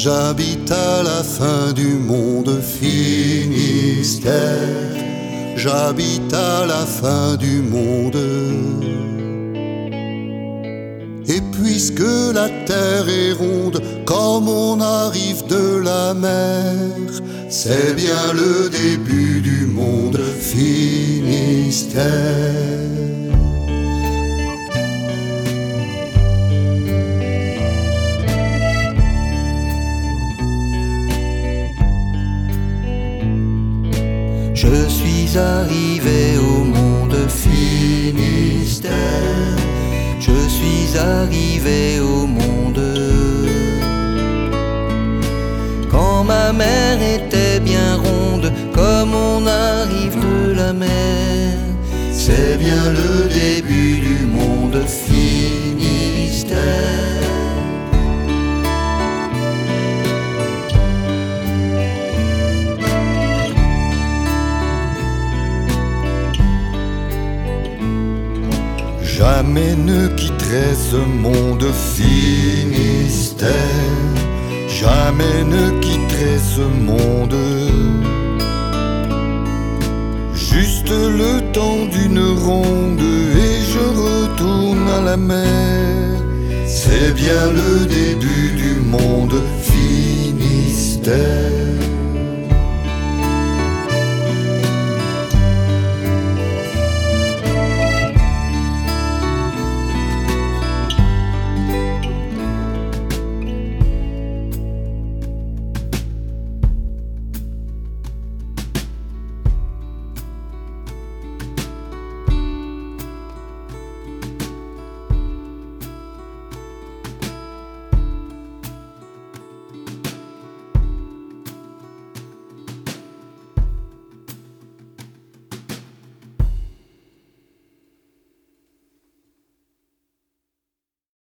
J'habite à la fin du monde Finistère. J'habite à la fin du monde. Et puisque la terre est ronde, comme on arrive de la mer, c'est bien le début du monde Finistère. Je suis arrivé au monde Finistère. Je suis arrivé au monde quand ma mère était bien ronde, comme on arrive de la mer. C'est bien le début du monde Finistère. Jamais ne quitterai ce monde Finistère. Jamais ne quitterai ce monde. Juste le temps d'une ronde et je retourne à la mer. C'est bien le début du monde Finistère.